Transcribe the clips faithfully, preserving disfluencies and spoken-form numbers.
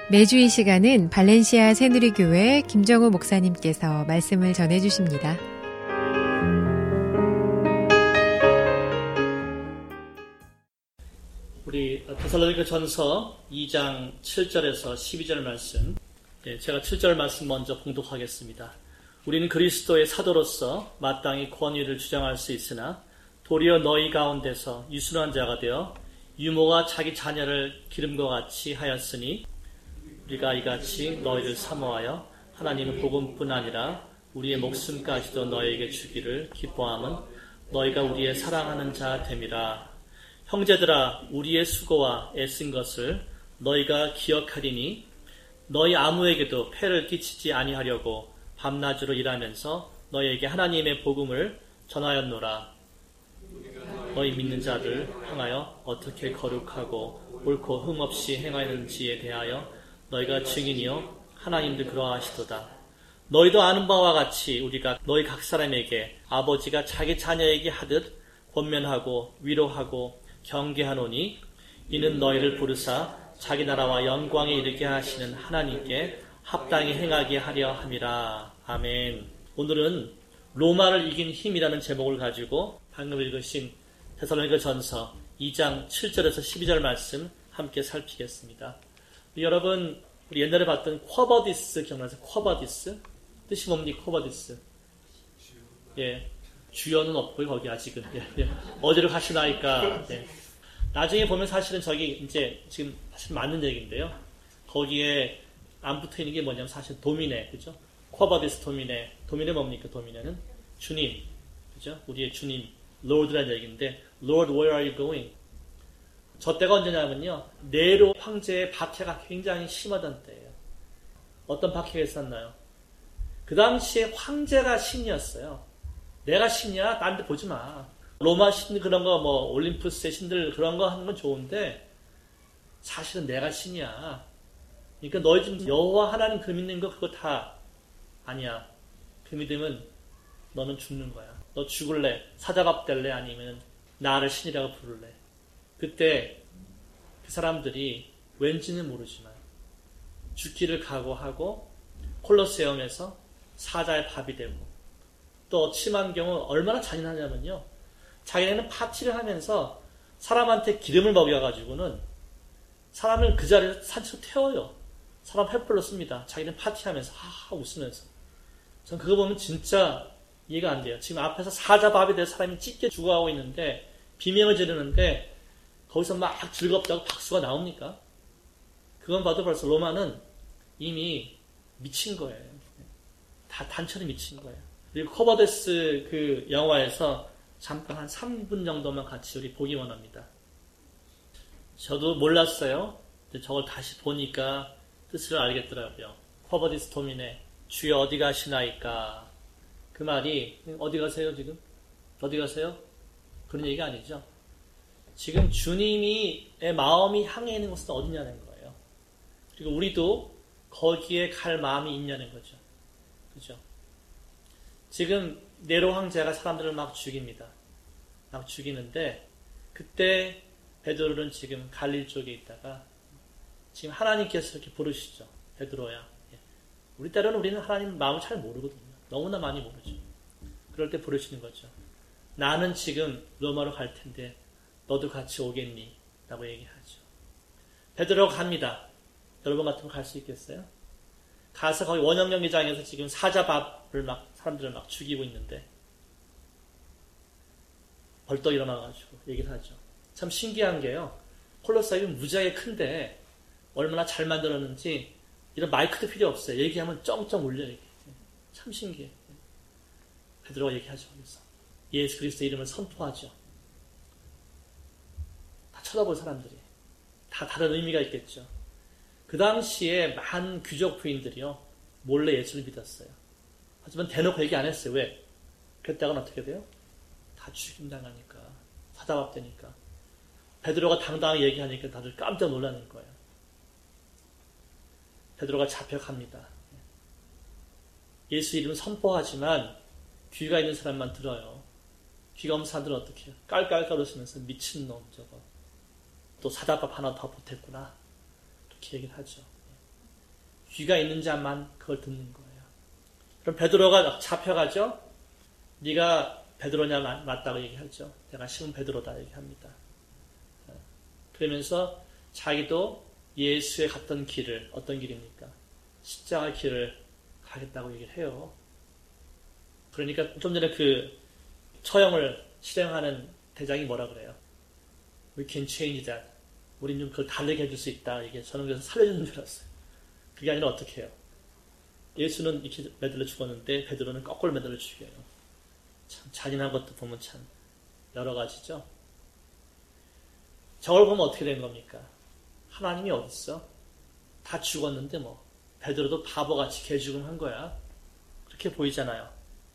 매주 이 시간은 발렌시아 새누리교회 김정우 목사님께서 말씀을 전해주십니다. 우리 데살로니가전서 이 장 칠 절에서 십이 절 말씀, 제가 칠 절 말씀 먼저 봉독하겠습니다. 우리는 그리스도의 사도로서 마땅히 권위를 주장할 수 있으나 도리어 너희 가운데서 유순한 자가 되어 유모가 자기 자녀를 기름과 같이 하였으니 우리가 이같이 너희를 사모하여 하나님의 복음뿐 아니라 우리의 목숨까지도 너희에게 주기를 기뻐함은 너희가 우리의 사랑하는 자 됨이라. 형제들아, 우리의 수고와 애쓴 것을 너희가 기억하리니 너희 아무에게도 폐를 끼치지 아니하려고 밤낮으로 일하면서 너희에게 하나님의 복음을 전하였노라. 너희 믿는 자들 향하여 어떻게 거룩하고 옳고 흠없이 행하는지에 대하여 너희가 증인이요 하나님도 그러하시도다. 너희도 아는 바와 같이 우리가 너희 각 사람에게 아버지가 자기 자녀에게 하듯 권면하고 위로하고 경계하노니 이는 너희를 부르사 자기 나라와 영광에 이르게 하시는 하나님께 합당히 행하게 하려 함이라. 아멘. 오늘은 로마를 이긴 힘이라는 제목을 가지고 방금 읽으신 데살로니가전서 이 장 칠 절에서 십이 절 말씀 함께 살피겠습니다. 여러분, 우리 옛날에 봤던 쿼버디스 기억나세요? 쿼버디스? 뜻이 뭡니까? 쿼버디스. 예. 주연은 없고요, 거기 아직은. 예, 예. 어디로 가시나이까. 예. 나중에 보면 사실은 저기 이제 지금 사실 맞는 얘기인데요. 거기에 안 붙어 있는 게 뭐냐면 사실 도미네, 그죠? 쿼버디스 도미네. 도미네 뭡니까? 도미네는 주님, 그죠? 우리의 주님, Lord라는 얘기인데, Lord, where are you going? 저 때가 언제냐면요, 네로 황제의 박해가 굉장히 심하던 때예요. 어떤 박해가 있었나요? 그 당시에 황제가 신이었어요. 내가 신이야? 딴 데 보지 마. 로마 신 그런 거, 뭐 올림푸스의 신들 그런 거 하는 건 좋은데 사실은 내가 신이야. 그러니까 너희 지금 여호와 하나님 그 믿는 거 그거 다 아니야. 그 믿으면 너는 죽는 거야. 너 죽을래? 사자밥 될래? 아니면 나를 신이라고 부를래? 그때 그 사람들이 왠지는 모르지만 죽기를 각오하고 콜로세움에서 사자의 밥이 되고, 또 심한 경우 얼마나 잔인하냐면요, 자기네는 파티를 하면서 사람한테 기름을 먹여가지고는 사람을 그 자리에서 산채로 태워요. 사람 횃불로 씁니다. 자기는 파티하면서 하하 웃으면서. 전 그거 보면 진짜 이해가 안 돼요. 지금 앞에서 사자밥이 돼서 사람이 찢겨 죽어가고 있는데 비명을 지르는데 거기서 막 즐겁다고 박수가 나옵니까? 그건 봐도 벌써 로마는 이미 미친 거예요. 다 단체로 미친 거예요. 그리고 쿼버데스 그 영화에서 잠깐 한 삼 분 정도만 같이 우리 보기 원합니다. 저도 몰랐어요. 근데 저걸 다시 보니까 뜻을 알겠더라고요. 쿼버디스 도미네, 주여 어디 가시나이까. 그 말이 어디 가세요 지금? 어디 가세요? 그런 얘기가 아니죠. 지금 주님이 마음이 향해 있는 곳은 어디냐는 거예요. 그리고 우리도 거기에 갈 마음이 있냐는 거죠. 그죠? 지금 네로 황제가 사람들을 막 죽입니다. 막 죽이는데 그때 베드로는 지금 갈릴 쪽에 있다가 지금 하나님께서 이렇게 부르시죠. 베드로야. 우리 때로는 우리는 하나님 마음을 잘 모르거든요. 너무나 많이 모르죠. 그럴 때 부르시는 거죠. 나는 지금 로마로 갈 텐데 너도 같이 오겠니? 라고 얘기하죠. 베드로가 갑니다. 여러분 같으면 갈 수 있겠어요? 가서 거기 원형경기장에서 지금 사자밥을 막 사람들을 막 죽이고 있는데 벌떡 일어나가지고 얘기를 하죠. 참 신기한 게요, 콜로세움이 무지하게 큰데 얼마나 잘 만들었는지 이런 마이크도 필요 없어요. 얘기하면 쩡쩡 울려요. 참 신기해. 베드로가 얘기하죠. 그래서 예수 그리스도의 이름을 선포하죠. 다 쳐다볼 사람들이 다 다른 의미가 있겠죠. 그 당시에 많은 귀족 부인들이요 몰래 예수를 믿었어요. 하지만 대놓고 얘기 안 했어요. 왜? 그랬다가는 어떻게 돼요? 다 죽임당하니까, 사자밥 되니까. 베드로가 당당하게 얘기하니까 다들 깜짝 놀라는 거예요. 베드로가 잡혀갑니다. 예수 이름 선포하지만 귀가 있는 사람만 들어요. 귀가 없는 사람들은 어떻게 해요? 깔깔깔 웃으면서 미친놈 저거. 또 사자밥 하나 더 보탰구나. 이렇게 얘기를 하죠. 귀가 있는 자만 그걸 듣는 거예요. 그럼 베드로가 잡혀가죠. 네가 베드로냐 맞다고 얘기하죠. 내가 시몬 베드로다 얘기합니다. 그러면서 자기도 예수의 갔던 길을 어떤 길입니까? 십자가 길을 가겠다고 얘기를 해요. 그러니까 좀 전에 그 처형을 실행하는 대장이 뭐라 그래요? We can change that. 우린 좀 그걸 다르게 해줄 수 있다. 이게 저는 그래서 살려주는 줄 알았어요. 그게 아니라 어떻게 해요? 예수는 이렇게 매달려 죽었는데 베드로는 거꾸로 매달려 죽여요. 참 잔인한 것도 보면 참 여러 가지죠. 저걸 보면 어떻게 된 겁니까? 하나님이 어딨어? 다 죽었는데 뭐 베드로도 바보같이 개죽음 한 거야. 그렇게 보이잖아요.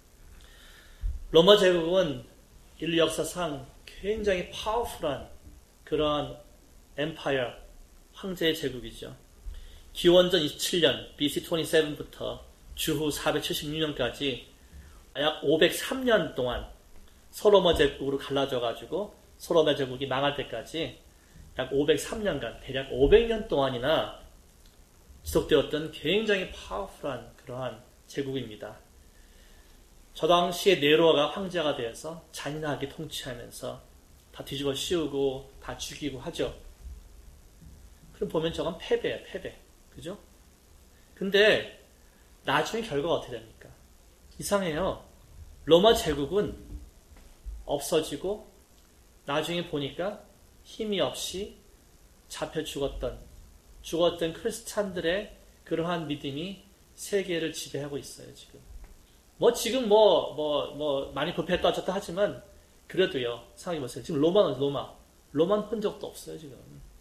로마 제국은 인류 역사상 굉장히 파워풀한 그런 엠파이어, 황제의 제국이죠. 기원전 이십칠 년 비씨 이십칠부터 주후 사백칠십육 년까지 약 오백삼 년 동안 소로마 제국으로 갈라져가지고 소로마 제국이 망할 때까지 약 오백삼 년간 대략 오백 년 동안이나 지속되었던 굉장히 파워풀한 그러한 제국입니다. 저 당시에 네로가 황제가 되어서 잔인하게 통치하면서 다 뒤집어 씌우고 다 죽이고 하죠. 그럼 보면 저건 패배예요, 패배. 그죠? 근데 나중에 결과가 어떻게 됩니까? 이상해요. 로마 제국은 없어지고 나중에 보니까 힘이 없이 잡혀 죽었던 죽었던 크리스찬들의 그러한 믿음이 세계를 지배하고 있어요, 지금. 뭐 지금 뭐 뭐 뭐 많이 부패했다 어쩌다 하지만 그래도요. 생각해보세요. 지금 로마는 로마. 로마는 흔적도 없어요, 지금.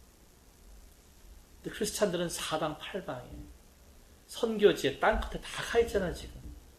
근데 크리스찬들은 사방 팔방에 선교지에 땅끝에 다 가있잖아요, 지금.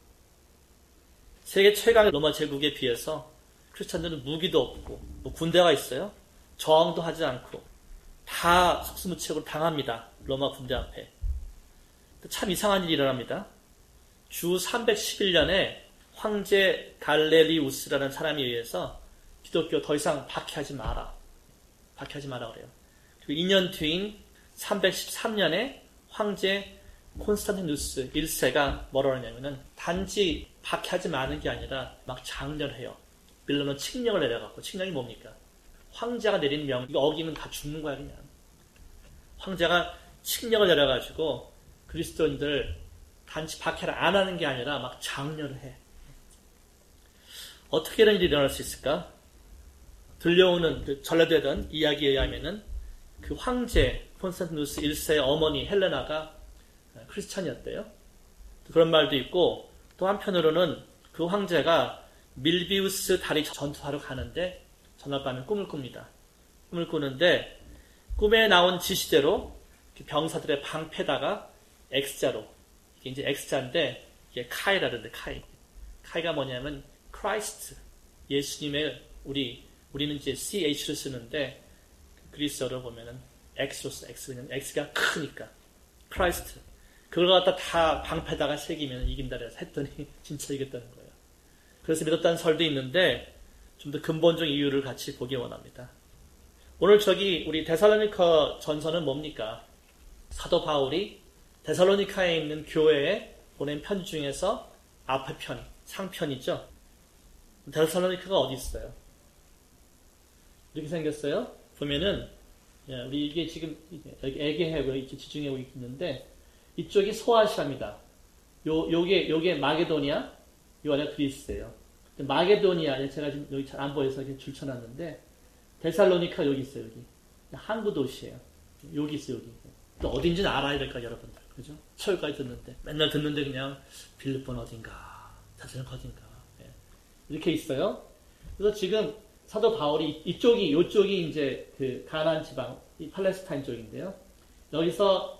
세계 최강의 로마 제국에 비해서 크리스찬들은 무기도 없고 뭐 군대가 있어요. 저항도 하지 않고 다 속수무책으로 당합니다. 로마 군대 앞에. 참 이상한 일이 일어납니다. 주 삼백십일 년에 황제 갈레리우스라는 사람에 의해서 기독교 더 이상 박해하지 마라. 박해하지 마라 그래요. 그리고 이 년 뒤인 삼백십삼 년에 황제 콘스탄티누스 일 세가 뭐라 하냐면은 단지 박해하지 마는 게 아니라 막 장렬해요. 밀러는 칙령을 내려갖고, 칙령이 뭡니까? 황제가 내린 명, 이거 어기면 다 죽는 거야, 그냥. 황제가 칙령을 내려가지고 그리스도인들 단지 박해를 안 하는 게 아니라 막 장렬을 해. 어떻게 이런 일이 일어날 수 있을까? 들려오는 그 전래되던 이야기에 의하면은 그 황제 콘스탄티누스 일 세의 어머니 헬레나가 크리스찬이었대요. 그런 말도 있고, 또 한편으로는 그 황제가 밀비우스 다리 전투하러 가는데 전날 밤에 꿈을 꿉니다. 꿈을 꾸는데 꿈에 나온 지시대로 병사들의 방패다가 X자로, 이게 이제 X자인데 이게 카이라는데 카이. 카이가 뭐냐면 크라이스트, 예수님의 우리 우리는 이제 씨에이치를 쓰는데 그리스어로 보면은 X로 써. X, 그냥 X가 크니까 크라이스트. 그걸 갖다 다 방패다가 새기면 이긴다 그래서 했더니 진짜 이겼다는 거예요. 그래서 믿었다는 설도 있는데 좀 더 근본적 이유를 같이 보기 원합니다. 오늘 저기 우리 데살로니가 전서는 뭡니까? 사도 바울이 데살로니카에 있는 교회에 보낸 편지 중에서 앞에 편, 상편이죠. 데살로니카가 어디 있어요? 이렇게 생겼어요. 보면은 우리 이게 지금 여기 에게해고 이렇게 지중해 있는데 이쪽이 소아시아입니다. 요 요게 요게 마게도니아, 요 안에 그리스예요. 마게도니아 제가 지금 여기 잘 안 보여서 이렇게 줄쳐놨는데 데살로니카 여기 있어요. 여기 항구 도시예요. 여기 있어요. 여기. 또 어딘지는 알아야 될까 여러분들, 그죠? 서울까지 듣는데 맨날 듣는데 그냥 빌립본 어딘가, 데살로니카 어딘가 네. 이렇게 있어요. 그래서 지금 사도 바울이 이쪽이 요쪽이 이제 그 가나안 지방, 이 팔레스타인 쪽인데요. 여기서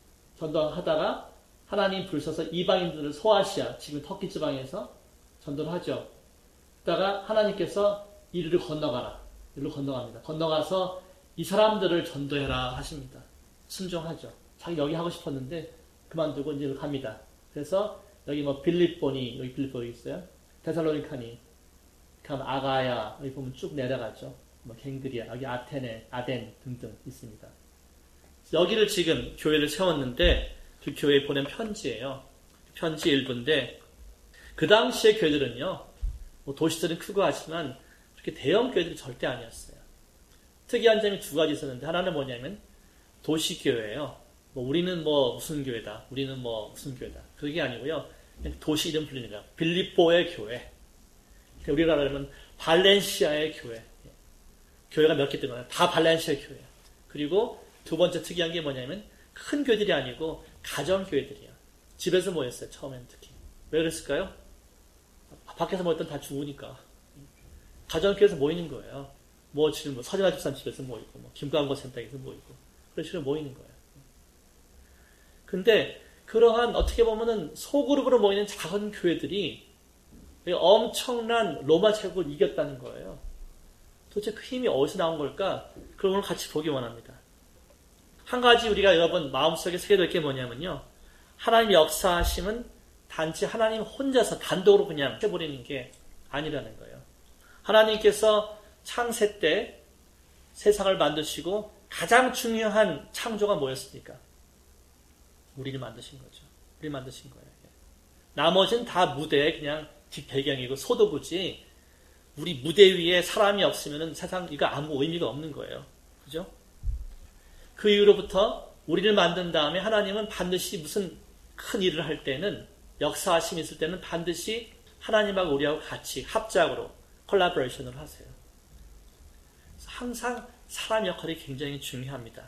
전도하다가 하나님 불서서 이방인들을 소아시아, 지금 터키 지방에서 전도를 하죠. 그러다가 하나님께서 이리로 건너가라. 이리로 건너갑니다. 건너가서 이 사람들을 전도해라 하십니다. 순종하죠. 자기 여기 하고 싶었는데 그만두고 이리로 갑니다. 그래서 여기 뭐 빌립보니, 여기 빌립보이 있어요. 데살로니카니, 그럼 아가야, 여기 보면 쭉 내려가죠. 뭐 갱그리아, 여기 아테네, 아덴 등등 있습니다. 여기를 지금 교회를 세웠는데 그 교회에 보낸 편지예요. 편지 일부인데 그 당시의 교회들은요. 뭐 도시들은 크고 하지만 그렇게 대형 교회들이 절대 아니었어요. 특이한 점이 두 가지 있었는데 하나는 뭐냐면 도시교회예요. 뭐 우리는 뭐 무슨 교회다. 우리는 뭐 무슨 교회다. 그게 아니고요. 그냥 도시 이름 불리는 거야. 빌립보의 교회. 우리나라로 하면 발렌시아의 교회. 교회가 몇 개 뜨거나 다 발렌시아 교회야. 그리고 두 번째 특이한 게 뭐냐면 큰 교회들이 아니고 가정교회들이에요. 집에서 모였어요. 처음엔 특히. 왜 그랬을까요? 밖에서 모였던 다 죽으니까. 가정교회에서 모이는 거예요. 뭐 지금 뭐 서진아 집사님 집에서 모이고 뭐 김광고 센터에서 모이고 그런 식으로 모이는 거예요. 근데 그러한 어떻게 보면은 소그룹으로 모이는 작은 교회들이 엄청난 로마 제국을 이겼다는 거예요. 도대체 그 힘이 어디서 나온 걸까? 그런 걸 같이 보기 원합니다. 한 가지 우리가 여러분 마음속에 새겨둘 게 뭐냐면요. 하나님의 역사하심은 단지 하나님 혼자서 단독으로 그냥 해버리는 게 아니라는 거예요. 하나님께서 창세 때 세상을 만드시고 가장 중요한 창조가 뭐였습니까? 우리를 만드신 거죠. 우리 만드신 거예요. 나머지는 다 무대에 그냥 뒷배경이고 소도구지 우리 무대 위에 사람이 없으면 세상 이거 아무 의미가 없는 거예요. 그죠? 그 이후로부터 우리를 만든 다음에 하나님은 반드시 무슨 큰 일을 할 때는 역사하심이 있을 때는 반드시 하나님하고 우리하고 같이 합작으로 콜라보레이션을 하세요. 항상 사람 역할이 굉장히 중요합니다.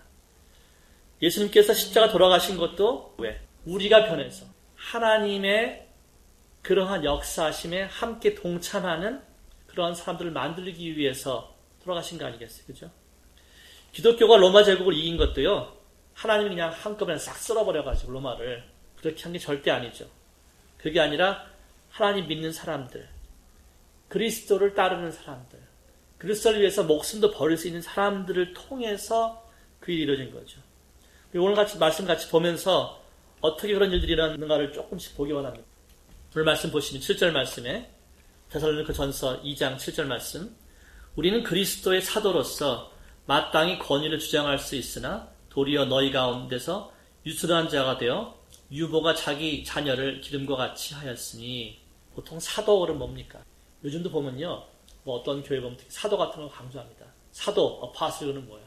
예수님께서 십자가 돌아가신 것도 왜? 우리가 변해서 하나님의 그러한 역사하심에 함께 동참하는 그러한 사람들을 만들기 위해서 돌아가신 거 아니겠어요? 그죠? 기독교가 로마 제국을 이긴 것도요. 하나님이 그냥 한꺼번에 싹 쓸어버려가지고 로마를 그렇게 한 게 절대 아니죠. 그게 아니라 하나님 믿는 사람들, 그리스도를 따르는 사람들, 그리스도를 위해서 목숨도 버릴 수 있는 사람들을 통해서 그 일이 이루어진 거죠. 오늘 같이 말씀 같이 보면서 어떻게 그런 일들이 일어나는가를 조금씩 보기 원합니다. 오늘 말씀 보시면 칠 절 말씀에 데살로니가 전서 이 장 칠 절 말씀 우리는 그리스도의 사도로서 마땅히 권위를 주장할 수 있으나 도리어 너희 가운데서 유순한 자가 되어 유보가 자기 자녀를 기름과 같이 하였으니 보통 사도는 뭡니까? 요즘도 보면요. 뭐 어떤 교회 보면 특히 사도 같은 걸 강조합니다. 사도, 어파슬은 뭐야?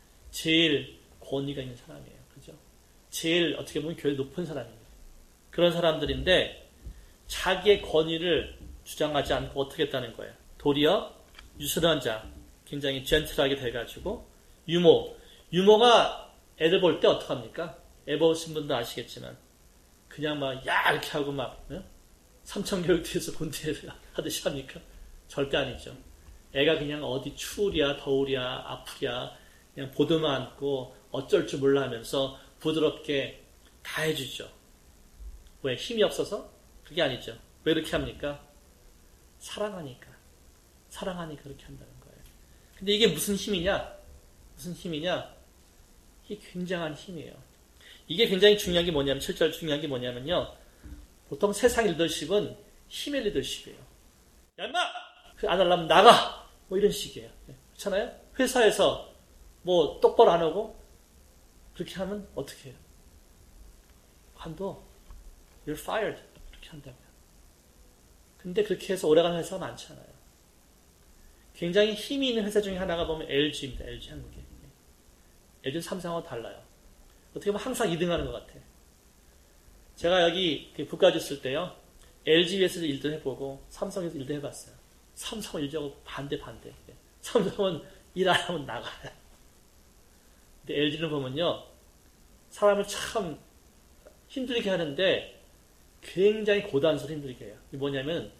제일 권위가 있는 사람이에요. 그죠? 제일 어떻게 보면 교회 높은 사람입니다. 그런 사람들인데 자기의 권위를 주장하지 않고 어떻게 했다는 거예요? 도리어 유순한 자, 굉장히 젠틀하게 돼가지고 유모, 유모가 애들 볼 때 어떡합니까? 애 보신 분도 아시겠지만 그냥 막 야 이렇게 하고 막 네? 삼천교육대에서 군대에서 하듯이 합니까? 절대 아니죠. 애가 그냥 어디 추우랴 더우랴 아프랴 그냥 보드만 안고 어쩔 줄 몰라 하면서 부드럽게 다 해주죠. 왜? 힘이 없어서? 그게 아니죠. 왜 이렇게 합니까? 사랑하니까. 사랑하니까 그렇게 한다는 거예요. 근데 이게 무슨 힘이냐? 무슨 힘이냐? 이게 굉장한 힘이에요. 이게 굉장히 중요한 게 뭐냐면, 칠 절 중요한 게 뭐냐면요. 보통 세상 리더십은 힘의 리더십이에요. 야, 인마! 안 하려면 나가! 뭐 이런 식이에요. 그렇잖아요? 회사에서 뭐 똑바로 안 하고 그렇게 하면 어떻게 해요? 관둬. You're fired. 그렇게 한다고요. 근데 그렇게 해서 오래가는 회사가 많잖아요. 굉장히 힘이 있는 회사 중에 하나가 보면 엘지입니다. 엘지 한국에. 엘지는 삼성하고 달라요. 어떻게 보면 항상 이 등 하는 것 같아. 제가 여기 국가주 쓸 때요. 엘지에서 일도 해보고 삼성에서 일도 해봤어요. 삼성은 일하고 반대 반대. 삼성은 일 안 하면 나가요. 근데 엘지는 보면요. 사람을 참 힘들게 하는데 굉장히 고단수를 힘들게 해요. 이게 뭐냐면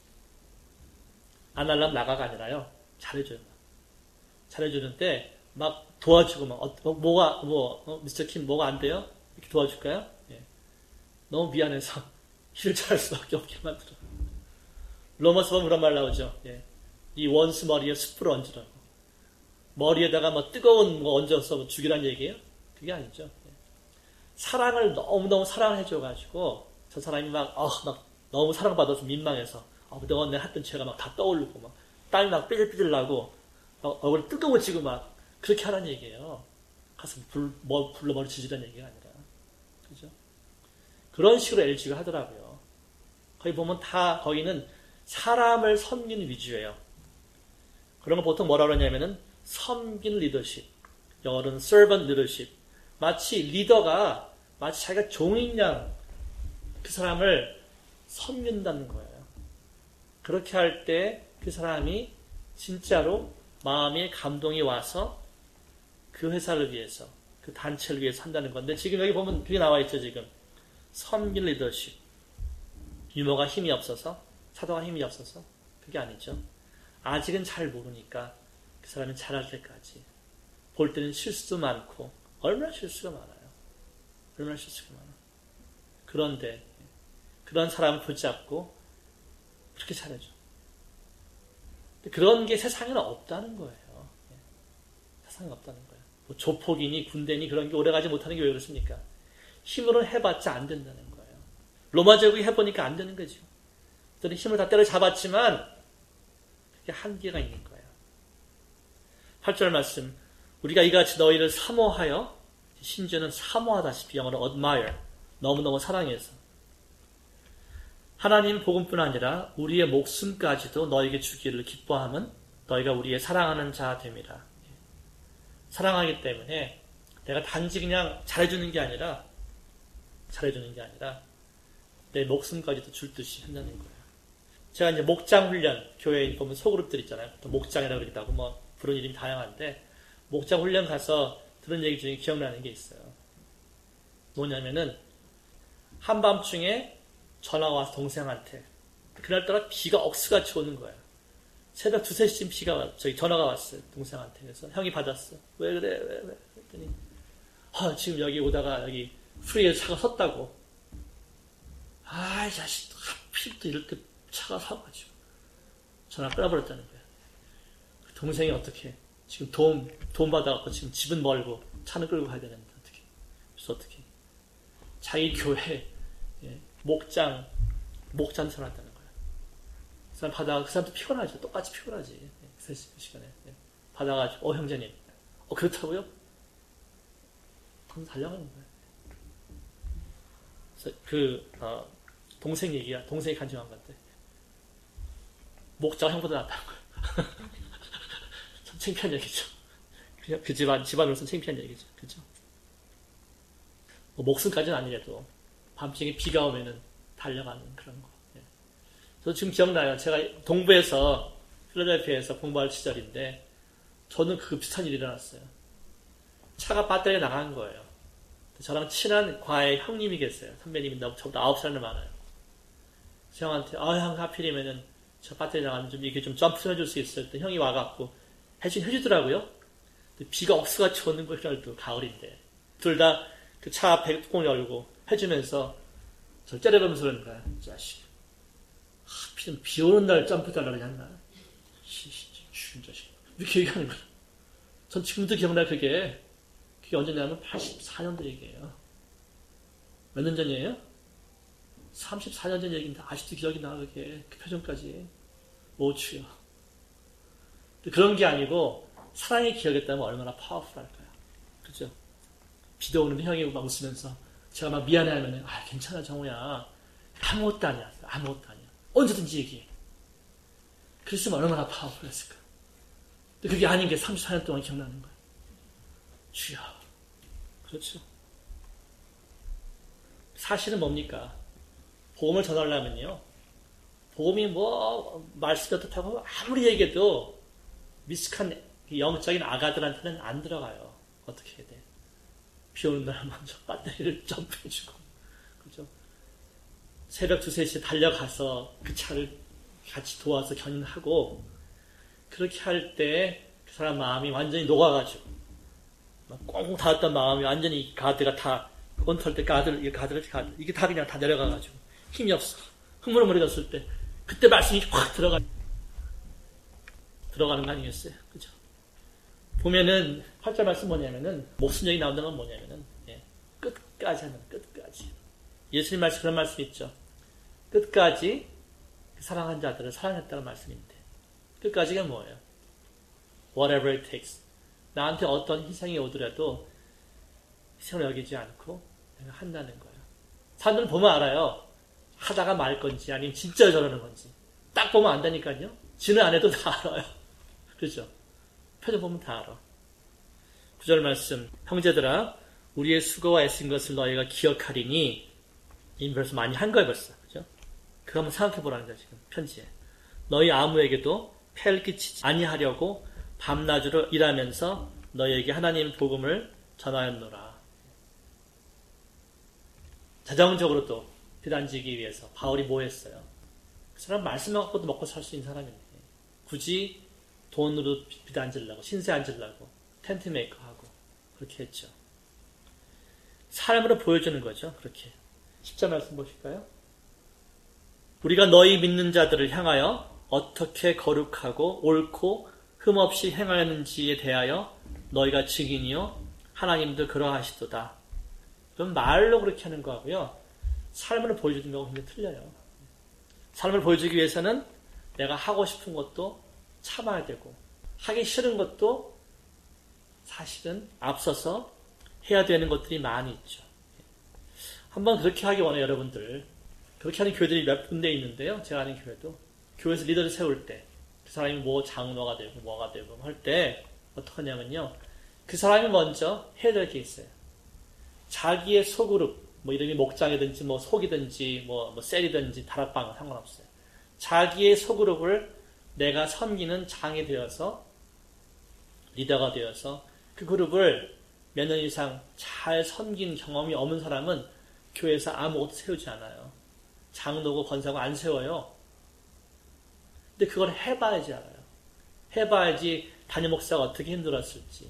안 하려면 나가가 아니라요. 잘해줘요. 잘해주는데 막 도와주고 막 어, 뭐가 뭐 어, 미스터 킴 뭐가 안 돼요? 이렇게 도와줄까요? 예. 너무 미안해서 일을 잘할 수밖에 없게 만들어. 로마서 보면 그런 말 나오죠. 예. 이 원수 머리에 숯불을 얹으라고. 머리에다가 뭐 뜨거운 거 얹어서 죽이란 얘기예요? 그게 아니죠. 예. 사랑을 너무너무 사랑을 해줘가지고 저 사람이 막, 어, 막 너무 사랑받아서 민망해서 어, 그동안 내가 했던 죄가 막 다 떠오르고 막 땀이 막 삐질삐질 나고 막 얼굴이 뜨거워지고 막 그렇게 하라는 얘기예요. 가서 불, 뭐, 불러 머리 지지라는 얘기가 아니라. 그죠? 그런 식으로 엘지가 하더라고요. 거기 보면 다 거기는 사람을 섬기는 위주예요. 그런 거 보통 뭐라 그러냐면은 섬긴 리더십, 영어로는 servant leadership. 마치 리더가 마치 자기가 종인 양 그 사람을 섬긴다는 거예요. 그렇게 할 때 그 사람이 진짜로 마음에 감동이 와서 그 회사를 위해서, 그 단체를 위해서 한다는 건데, 지금 여기 보면 그게 나와 있죠, 지금. 섬긴 리더십. 유머가 힘이 없어서, 사도가 힘이 없어서, 그게 아니죠. 아직은 잘 모르니까 그 사람이 잘할 때까지. 볼 때는 실수도 많고, 얼마나 실수가 많아요. 얼마나 실수가 많아. 그런데, 그런 사람을 붙잡고, 그렇게 잘해줘. 그런 게 세상에는 없다는 거예요. 세상에 없다는 거예요. 뭐 조폭이니 군대니 그런 게 오래가지 못하는 게 왜 그렇습니까? 힘으로는 해봤자 안 된다는 거예요. 로마 제국이 해보니까 안 되는 거죠. 그들은 힘을 다 때려잡았지만 그게 한계가 있는 거예요. 팔 절 말씀, 우리가 이같이 너희를 사모하여, 심지어는 사모하다시피, 영어로 admire, 너무너무 사랑해서 하나님 복음뿐 아니라 우리의 목숨까지도 너에게 주기를 기뻐함은 너희가 우리의 사랑하는 자 됨이라. 사랑하기 때문에 내가 단지 그냥 잘해주는 게 아니라 잘해주는 게 아니라 내 목숨까지도 줄 듯이 한다는 거예요. 제가 이제 목장 훈련, 교회에 보면 소그룹들 있잖아요. 또 목장이라고 그러기도 하고 뭐 부르는 이름이 다양한데, 목장 훈련 가서 들은 얘기 중에 기억나는 게 있어요. 뭐냐면은 한밤중에 전화가 와서 동생한테, 그날따라 비가 억수같이 오는 거예요. 새벽 두세 시쯤 비가, 저기 전화가 왔어요. 동생한테. 그래서 형이 받았어. 왜 그래, 왜, 왜? 그랬더니, 아, 지금 여기 오다가 여기 프리에 차가 섰다고. 아이, 자식, 하필 또 이럴 때 차가 서가지고. 전화 끊어버렸다는 거예요. 동생이 어떻게, 지금 돈, 돈 받아갖고 지금 집은 멀고 차는 끌고 가야 되는데, 어떻게. 그래서 어떻게. 자기 교회, 예, 목장, 목장 전화했다는 거예요. 그 사람 받아가, 그 사람도 피곤하죠. 똑같이 피곤하지. 그 시간에. 받아가지고, 어, 형제님. 어, 그렇다고요? 그럼 달려가는 거예요. 그래서 그, 어, 동생 얘기야. 동생이 간증한 건데. 목장 형보다 낫다는 거예요. 참 창피한 얘기죠. 그냥 그 집안, 집안으로서는 창피한 얘기죠. 그죠? 뭐 목숨까지는 아니래도 밤중에 비가 오면은 달려가는 그런 거. 예. 저 지금 기억나요. 제가 동부에서, 필라델피아에서 공부할 시절인데, 저는 그 비슷한 일이 일어났어요. 차가 배터리가 나간 거예요. 저랑 친한 과외 형님이 계세요. 선배님이 저보다 아홉 살을 많아요. 저 형한테, 아, 형 하필이면은 저 배터리 나가면 좀 이렇게 좀 점프 좀 해줄 수 있어요. 또 형이 와갖고 해주, 해주더라고요. 비가 억수같이 오는 거예요. 그날도 가을인데. 둘 다 그 차 배뚜껑 열고 해주면서 저 째려보면서 그러는 거야. 자식. 하필 비 오는 날 점프 달라고 했나? 죽은 자식. 이렇게 얘기하는 거야. 전 지금도 기억나요, 그게. 그게 언제냐면 팔십사 년도 얘기예요. 몇 년 전이에요? 삼십사 년 전 얘기인데 아직도 기억이 나, 그게. 그 표정까지. 오추요. 그런 게 아니고 사랑의 기억이었다면 얼마나 파워풀할까요? 그죠? 비도 오는데 형이 막 웃으면서 제가 막 미안해 하면, 아, 괜찮아, 정우야. 아무것도 아니야. 아무것도 아니야. 언제든지 얘기해. 그랬으면 얼마나 파워풀했을까. 근데 그게 아닌 게 삼십사 년 동안 기억나는 거야. 주여. 그렇죠. 사실은 뭡니까? 복음을 전하려면요. 복음이 뭐, 말씀이 어떻다고 아무리 얘기해도 미숙한 영적인 아가들한테는 안 들어가요. 어떻게 해야 돼? 비 오는 날 먼저 배터리를 점프해주고, 그죠? 새벽 두세 시에 달려가서 그 차를 같이 도와서 견인하고, 그렇게 할 때 그 사람 마음이 완전히 녹아가지고, 막 꽁꽁 닫았던 마음이 완전히 가드가 다, 온털 때 가드, 이게 가드가, 가드, 이게 다 그냥 다 내려가가지고, 힘이 없어. 흐물흐물해졌을 때, 그때 말씀이 확 들어가, 들어가는 거 아니겠어요? 그죠? 보면은, 팔 절 말씀 뭐냐면은, 목숨 얘기 나온다는 건 뭐냐면은, 예, 끝까지 하는, 끝까지. 예수님 말씀, 그런 말씀 있죠. 끝까지 사랑한 자들을 사랑했다는 말씀인데, 끝까지가 뭐예요? Whatever it takes. 나한테 어떤 희생이 오더라도 희생을 여기지 않고 내가 한다는 거예요. 사람들은 보면 알아요. 하다가 말 건지 아니면 진짜 저러는 건지. 딱 보면 안다니까요. 지는 안 해도 다 알아요. 그렇죠? 표정 보면 다 알아. 구절 말씀. 형제들아 우리의 수고와 애쓴 것을 너희가 기억하리니 이미 벌써 많이 한 거예요 벌써. 그죠? 그거 한번 생각해 보라는 거야 지금 편지에. 너희 아무에게도 폐를 끼치지 아니하려고 밤낮으로 일하면서 너희에게 하나님 복음을 전하였노라. 자정적으로 또 비단지기 위해서 바울이 뭐 했어요? 그 사람 말씀만 갖고도 먹고 살 수 있는 사람인데 굳이 돈으로 비단지려고 신세 앉으려고 텐트 메이커 하고 그렇게 했죠. 삶으로 보여주는 거죠. 그렇게. 십자 말씀 보실까요? 우리가 너희 믿는 자들을 향하여 어떻게 거룩하고 옳고 흠없이 행하였는지에 대하여 너희가 증인이요 하나님도 그러하시도다. 그럼 말로 그렇게 하는 거하고요. 삶으로 보여주는 거하고 굉장히 틀려요. 삶을 보여주기 위해서는 내가 하고 싶은 것도 참아야 되고 하기 싫은 것도 사실은 앞서서 해야 되는 것들이 많이 있죠. 한번 그렇게 하기 원해요, 여러분들. 그렇게 하는 교회들이 몇 군데 있는데요. 제가 아는 교회도. 교회에서 리더를 세울 때, 그 사람이 뭐 장로가 되고 뭐가 되고 할 때 어떻게 하냐면요. 그 사람이 먼저 해야 될 게 있어요. 자기의 소그룹, 뭐 이름이 목장이든지 뭐 속이든지 뭐, 뭐 셀이든지 다락방 상관없어요. 자기의 소그룹을 내가 섬기는 장이 되어서 리더가 되어서 그 그룹을 몇 년 이상 잘 섬긴 경험이 없는 사람은 교회에서 아무것도 세우지 않아요. 장로고 권사고 안 세워요. 근데 그걸 해봐야지 알아요. 해봐야지 담임 목사가 어떻게 힘들었을지.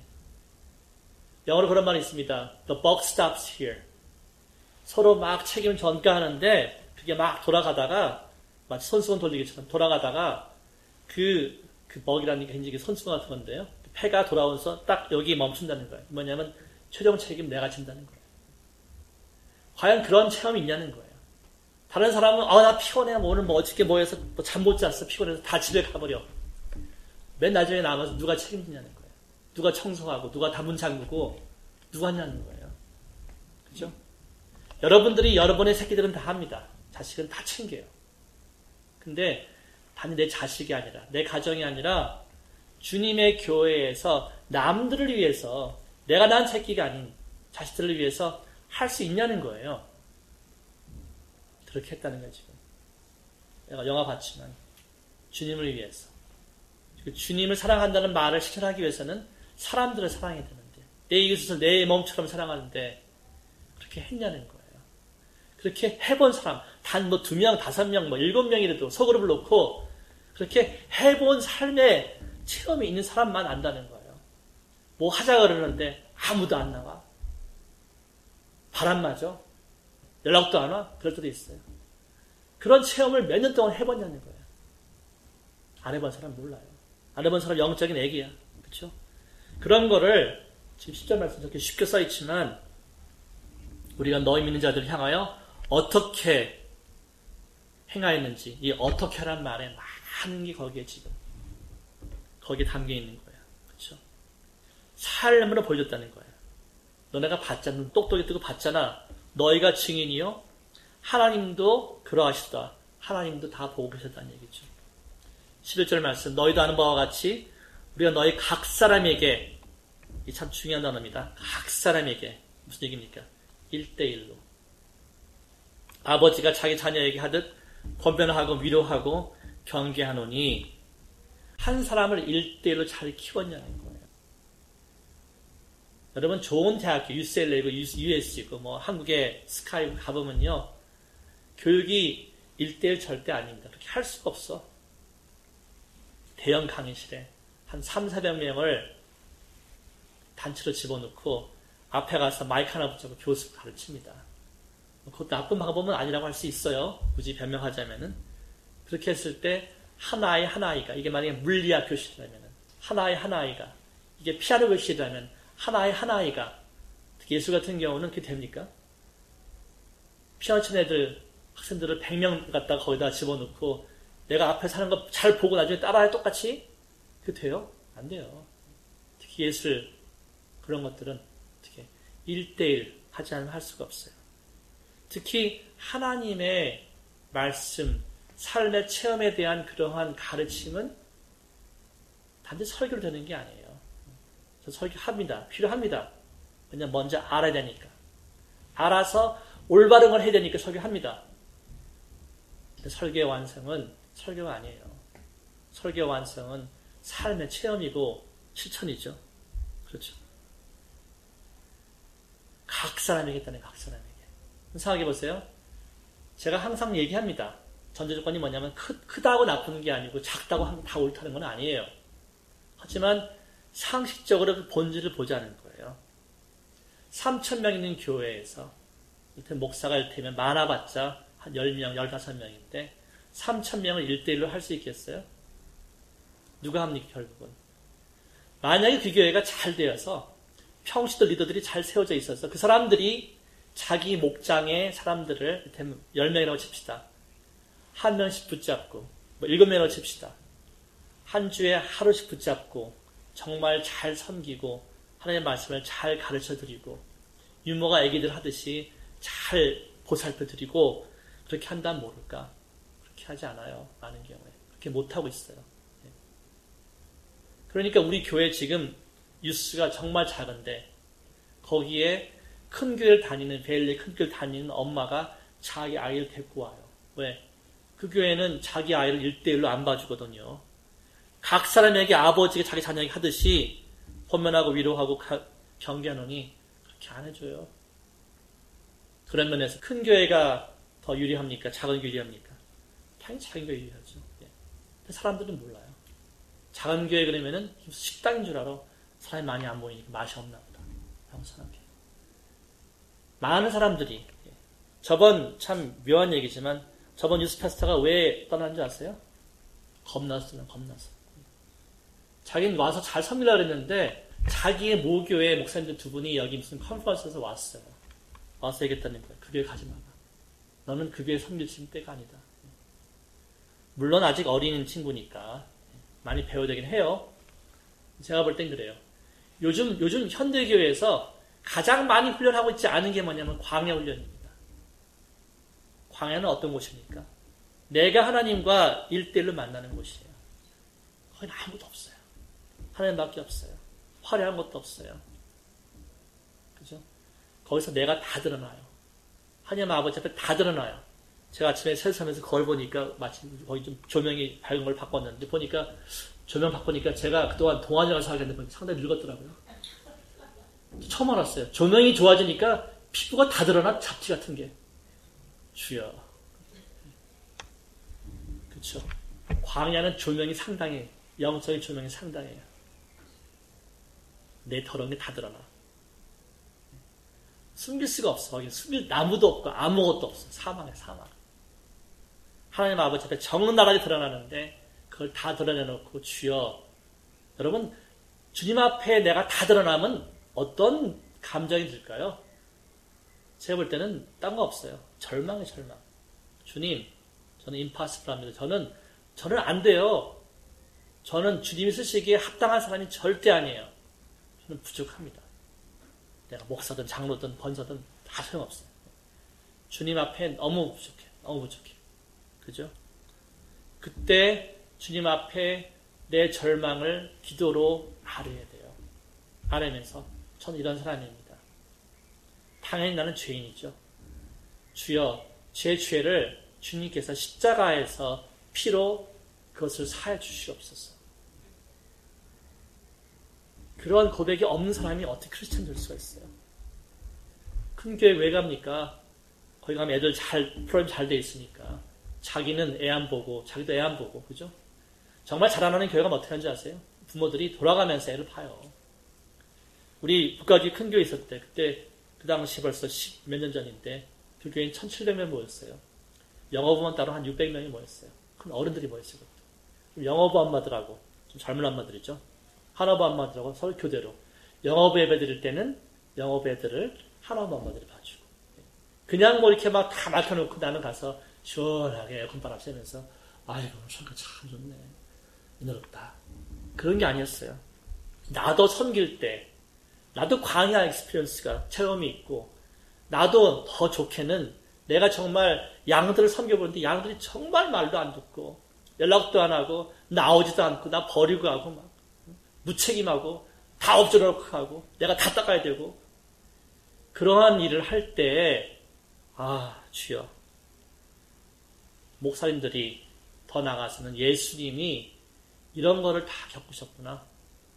영어로 그런 말이 있습니다. The buck stops here. 서로 막 책임을 전가하는데 그게 막 돌아가다가 마치 손수건 돌리기처럼 돌아가다가 그, 그 먹이라는 게 굉장히 손수건 같은 건데요. 패가 돌아오면서 딱 여기 멈춘다는 거예요. 뭐냐면 최종 책임 내가 진다는 거예요. 과연 그런 체험이 있냐는 거예요. 다른 사람은 아, 나 피곤해. 뭐 오늘 뭐 어저께 뭐 해서 뭐 잠 못 잤어. 피곤해서 다 집에 가버려. 맨 나중에 남아서 누가 책임지냐는 거예요. 누가 청소하고 누가 다문 잠그고 누가 하냐는 거예요. 그죠? 여러분들이 여러분의 새끼들은 다 합니다. 자식은 다 챙겨요. 근데 단지 내 자식이 아니라 내 가정이 아니라 주님의 교회에서 남들을 위해서 내가 낳은 새끼가 아닌 자식들을 위해서 할 수 있냐는 거예요. 그렇게 했다는 거예요, 지금. 내가 영화 봤지만 주님을 위해서. 주님을 사랑한다는 말을 실천하기 위해서는 사람들을 사랑해야 되는데 내 이웃을 내 몸처럼 사랑하는데 그렇게 했냐는 거예요. 그렇게 해본 사람 단 뭐 두 명, 다섯 명, 뭐 일곱 명이라도 소그룹을 놓고 그렇게 해본 삶의 체험이 있는 사람만 안다는 거예요. 뭐 하자 그러는데 아무도 안 나와. 바람 맞아. 연락도 안 와. 그럴 때도 있어요. 그런 체험을 몇 년 동안 해봤냐는 거예요. 안 해본 사람 몰라요. 안 해본 사람 영적인 애기야. 그렇죠? 그런 거를 지금 십 절 말씀 이렇게 쉽게 써있지만 우리가 너희 믿는 자들을 향하여 어떻게 행하였는지 이 어떻게 하란 말에 많은 게 거기에 지금 거기에 담겨 있는 거예요. 그렇죠? 삶으로 보여줬다는 거예요. 너네가 봤잖아. 똑똑히 뜨고 봤잖아. 너희가 증인이요. 하나님도 그러하시다. 하나님도 다 보고 계셨다는 얘기죠. 십일 절 말씀. 너희도 아는 바와 같이 우리가 너희 각 사람에게 이 참 중요한 단어입니다. 각 사람에게 무슨 얘기입니까? 일 대일로 아버지가 자기 자녀에게 하듯 권면하고 위로하고 경계하노니 한 사람을 일 대일로 잘 키웠냐는 거예요. 여러분 좋은 대학교 유씨엘에이고 유에스지고 뭐 한국의 스카이 가보면요. 교육이 일 대일 절대 아닙니다. 그렇게 할 수가 없어. 대형 강의실에 한 삼사백 명을 단체로 집어넣고 앞에 가서 마이크 하나 붙잡고 교수 가르칩니다. 그것도 나쁜 방법은 아니라고 할 수 있어요. 굳이 변명하자면은. 그렇게 했을 때 하나의 하나아이가 이게 만약에 물리학 교실이라면 하나의 하나아이가 이게 피아노 교실이라면 하나의 하나아이가 특히 예술 같은 경우는 그게 됩니까? 피아노 치는 애들 학생들을 백 명 갖다가 거기다 집어넣고 내가 앞에 사는 거 잘 보고 나중에 따라해 똑같이? 그게 돼요? 안 돼요. 특히 예술 그런 것들은 어떻게 일 대일 하지 않으면 할 수가 없어요. 특히 하나님의 말씀, 삶의 체험에 대한 그러한 가르침은 단지 설교로 되는 게 아니에요. 저 설교합니다. 필요합니다. 그냥 먼저 알아야 되니까. 알아서 올바른 걸 해야 되니까 설교합니다. 근데 설교의 완성은 설교가 아니에요. 설교의 완성은 삶의 체험이고 실천이죠. 그렇죠. 각 사람에게 있다네, 각 사람에게. 생각해 보세요. 제가 항상 얘기합니다. 전제 조건이 뭐냐면 크, 크다고 나쁜 게 아니고 작다고 하면 다 옳다는 건 아니에요. 하지만 상식적으로 그 본질을 보자는 거예요. 삼천 명 있는 교회에서 목사가 일테면 많아봤자 한 열 명, 열다섯 명인데 삼천 명을 일 대일로 할 수 있겠어요? 누가 합니까, 결국은? 만약에 그 교회가 잘 되어서 평시도 리더들이 잘 세워져 있어서 그 사람들이 자기 목장의 사람들을 열 명이라고 칩시다. 한 명씩 붙잡고, 뭐 일곱 명이라고 칩시다. 한 주에 하루씩 붙잡고 정말 잘 섬기고 하나님의 말씀을 잘 가르쳐드리고 유모가 애기들 하듯이 잘 보살펴드리고 그렇게 한다면 모를까? 그렇게 하지 않아요. 많은 경우에. 그렇게 못하고 있어요. 그러니까 우리 교회 지금 유스가 정말 작은데 거기에 큰 교회를 다니는, 베일리 큰 교회를 다니는 엄마가 자기 아이를 데리고 와요. 왜? 그 교회는 자기 아이를 일 대일로 안 봐주거든요. 각 사람에게 아버지가 자기 자녀에게 하듯이 권면하고 위로하고 경계하노니 그렇게 안 해줘요. 그런 면에서 큰 교회가 더 유리합니까? 작은 교회 유리합니까? 당연히 작은 교회 유리하죠. 근데 사람들은 몰라요. 작은 교회 그러면은 식당인 줄 알아. 사람이 많이 안 모이니까 맛이 없나 보다. 라고 생각해요. 많은 사람들이, 저번 참 묘한 얘기지만 저번 뉴스 파스터가 왜 떠난지 아세요? 겁나서, 겁나서. 자기는 와서 잘 섬기려고 했는데 자기의 모교회 목사님들 두 분이 여기 무슨 컨퍼런스에서 왔어요. 와서 얘기했다는 거예요. 그 교회 가지 마라. 너는 그 교회 섬길 지금 때가 아니다. 물론 아직 어린 친구니까 많이 배워야 되긴 해요. 제가 볼 땐 그래요. 요즘, 요즘 현대교회에서 가장 많이 훈련하고 있지 않은 게 뭐냐면 광야 훈련입니다. 광야는 어떤 곳입니까? 내가 하나님과 일대일로 만나는 곳이에요. 거기는 아무것도 없어요. 하나님밖에 없어요. 화려한 것도 없어요. 그죠? 거기서 내가 다 드러나요. 하나님 아버지 앞에 다 드러나요. 제가 아침에 세수하면서 거울 보니까 마침 거기 좀 조명이 밝은 걸 바꿨는데 보니까 조명 바꾸니까 제가 그동안 동안이라고 생각했는데 상당히 늙었더라고요. 처음 알았어요. 조명이 좋아지니까 피부가 다 드러나 잡티 같은 게. 주여. 그렇죠. 광야는 조명이 상당히, 영적인 조명이 상당해요. 내 더러운 게 다 드러나. 숨길 수가 없어. 거기 숨길 나무도 없고 아무것도 없어. 사망해, 사망. 하나님 아버지 앞에 적나라하게 드러나는데 그걸 다 드러내놓고 주여. 여러분, 주님 앞에 내가 다 드러나면 어떤 감정이 들까요? 제가 볼 때는 딴 거 없어요. 절망의 절망. 주님, 저는 임파서블합니다. 저는, 저는 안 돼요. 저는 주님이 쓰시기에 합당한 사람이 절대 아니에요. 저는 부족합니다. 내가 목사든 장로든 권사든 다 소용없어요. 주님 앞에 너무 부족해. 너무 부족해. 그죠? 그때 주님 앞에 내 절망을 기도로 아뢰야 돼요. 아뢰면서 저는 이런 사람입니다. 당연히 나는 죄인이죠. 주여, 제 죄를 주님께서 십자가에서 피로 그것을 사해 주시옵소서. 그런 고백이 없는 사람이 어떻게 크리스찬 될 수가 있어요? 큰 교회 왜 갑니까? 거기 가면 애들 잘, 프로그램 잘 돼 있으니까. 자기는 애 안 보고, 자기도 애 안 보고, 그죠? 정말 자라나는 교회가 어떻게 하는지 아세요? 부모들이 돌아가면서 애를 봐요. 우리 북가주의 큰 교회 있었을 때, 그때, 그 당시 벌써 십 몇 년 전인데, 그 교회는 천칠백 명 모였어요. 영어부만 따로 한 육백 명이 모였어요. 큰 어른들이 모였어요. 영어부 엄마들하고, 좀 젊은 엄마들이죠. 하나부 엄마들하고 서로 교대로. 영어부 예배 드릴 때는 영어부 애들을 하나부 엄마들이 봐주고. 그냥 뭐 이렇게 막 다 막혀놓고 나는 가서 시원하게 에어컨 바람 쐬면서, 아이고, 성가 참 좋네. 은혜롭다. 그런 게 아니었어요. 나도 섬길 때, 나도 광야 익스피리언스가 체험이 있고, 나도 더 좋게는 내가 정말 양들을 섬겨보는데 양들이 정말 말도 안 듣고 연락도 안 하고 나오지도 않고 나 버리고 가고 막 무책임하고 다 엎져놓고 하고 내가 다 닦아야 되고 그러한 일을 할 때 아 주여 목사님들이 더 나아가서는 예수님이 이런 거를 다 겪으셨구나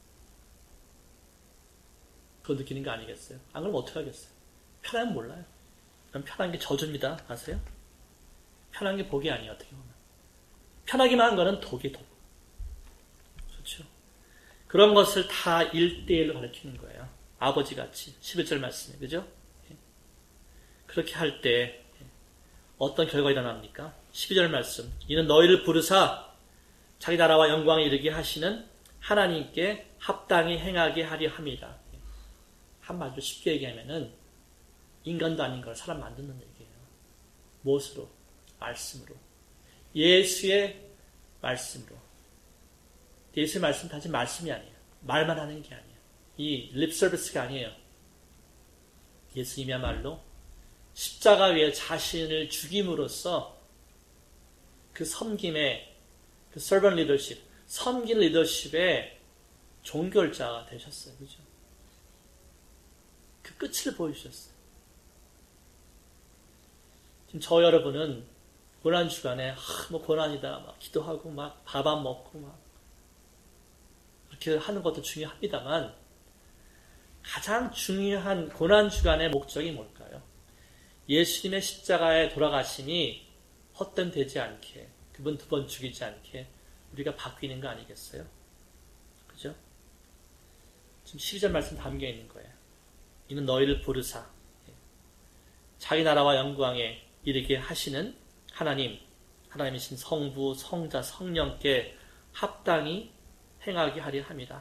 그거 느끼는 게 아니겠어요? 안 그러면 어떻게 하겠어요? 편하면 몰라요. 그럼 편한 게 저주입니다. 아세요? 편한 게 복이 아니에요. 어떻게 보면. 편하기만 한 거는 독이 독. 그렇죠? 그런 것을 다 일대일로 가르치는 거예요. 아버지같이. 십일 절 말씀에. 그죠? 그렇게 할 때 어떤 결과가 일어납니까? 십이 절 말씀. 이는 너희를 부르사 자기 나라와 영광에 이르게 하시는 하나님께 합당히 행하게 하려 함이라. 한마디로 쉽게 얘기하면은 인간도 아닌 걸 사람 만드는 얘기예요. 무엇으로? 말씀으로. 예수의 말씀으로. 예수의 말씀 단지 말씀이 아니에요. 말만 하는 게 아니에요. 이 립 서비스가 아니에요. 예수님이야말로 십자가 위에 자신을 죽임으로써 그 섬김의 그 서번 리더십, 섬긴 리더십의 종결자가 되셨어요. 그죠? 그 끝을 보여주셨어요. 지금 저 여러분은 고난 주간에 아, 뭐 고난이다 막 기도하고 막 밥 안 먹고 막 그렇게 하는 것도 중요합니다만 가장 중요한 고난 주간의 목적이 뭘까요? 예수님의 십자가에 돌아가심이 헛된 되지 않게 그분 두 번 죽이지 않게 우리가 바뀌는 거 아니겠어요? 그죠? 지금 십이 절 말씀 담겨 있는 거예요. 이는 너희를 부르사 자기 나라와 영광에 이르게 하시는 하나님, 하나님이신 성부, 성자, 성령께 합당히 행하게 하려 함이라.